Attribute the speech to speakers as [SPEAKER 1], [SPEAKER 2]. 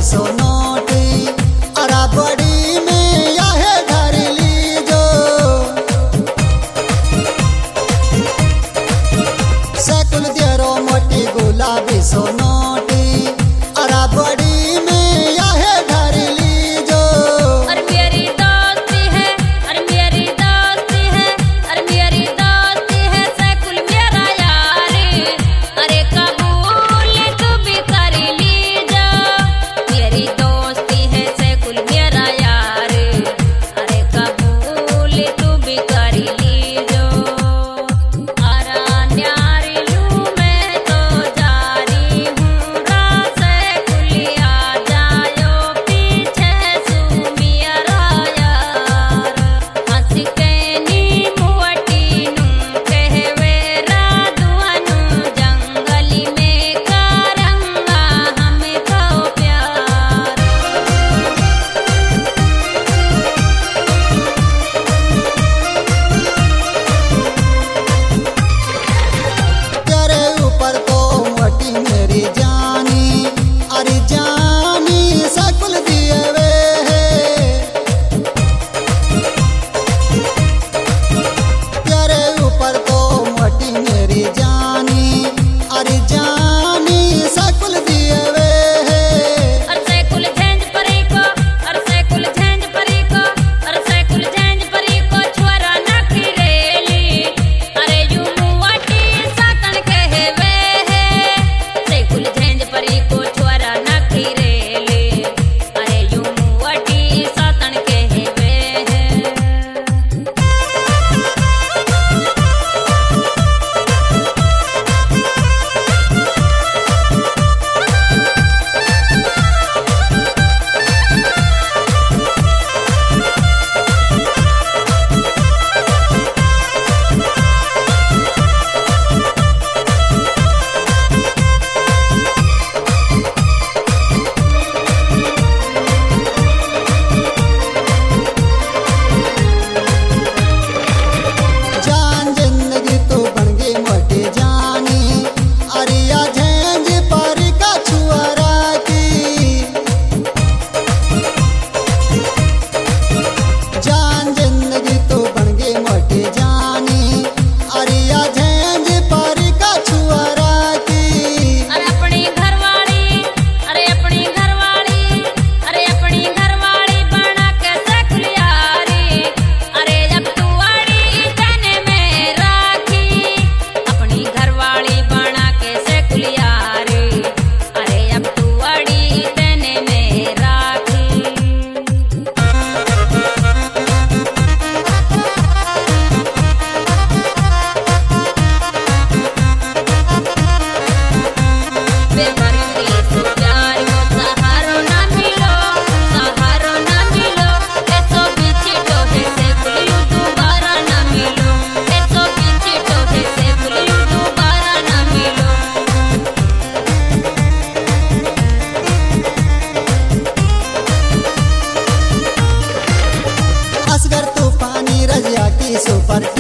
[SPEAKER 1] बीसो नोटी अरा बड़ी में याहे घर लीजो सैकुल देरो मोटी गुलाबी सो नोटी अरा बड़ी में याहे घर लीजो।
[SPEAKER 2] अरे मेरी दोस्ती है, अरे मेरी दोस्ती है, अरे मेरी दोस्ती है सैकुल मेरा यारी, अरे कबूल तू भी कर लीजो। मेरी दोस्ती है सैकुल मेरा यारी, अरे कबूल तू भी कर लीजो। अरा न्यारी लू मैं तो जारी हूँ सैकुलिया जायो पीछे सू मेरा यार। हंस के नी मुवटी नू कहवे राधुअनु जंगली में करंगा हमको प्यार।
[SPEAKER 1] तेरे ऊपर तो मोटी मेरी जानी अरे जानी सकुल दिए वे तेरे ऊपर तो मोटी मेरी जानी अरे जानी सकुल दिए वे।
[SPEAKER 2] अरे सैकुल झेंझ परी को, अरे सैकुल झेंझ परी को, अरे सैकुल झेंझ परी को छोरा नखरेली, अरे यू मुवटी सातन कहवे है। सैकुल झेंझ परी को छोरा नखरेली, अरे यू मुवटी सातन कहवे है।
[SPEAKER 1] जान जिंदगी तू बन गई मोटी जानी अरिया झेंझ पर का छुआरा की। जान जिंदगी तू बन गई मोटी जानी अरिया झेंझ पर का छुआरा की।
[SPEAKER 2] अरे अपनी घरवाली, अरे अपनी घरवाली, अरे अपनी घरवाली बना के सैकुल यारी, अरे जब तू अड़ी तने में राखी। अपनी घरवाली बना के सैकुल यारी, अरे अब तू अड़ी तने में राखी। बेमरी से प्यार को सहारो ना मिलो, सहारो ना मिलो, ऐसो पीछे टोहे से कुलियो दोबारा ना मिलो, ऐसो पीछे टोहे से कुलियो दोबारा ना मिलो।
[SPEAKER 1] असगर तूफानी रजिया की सुपर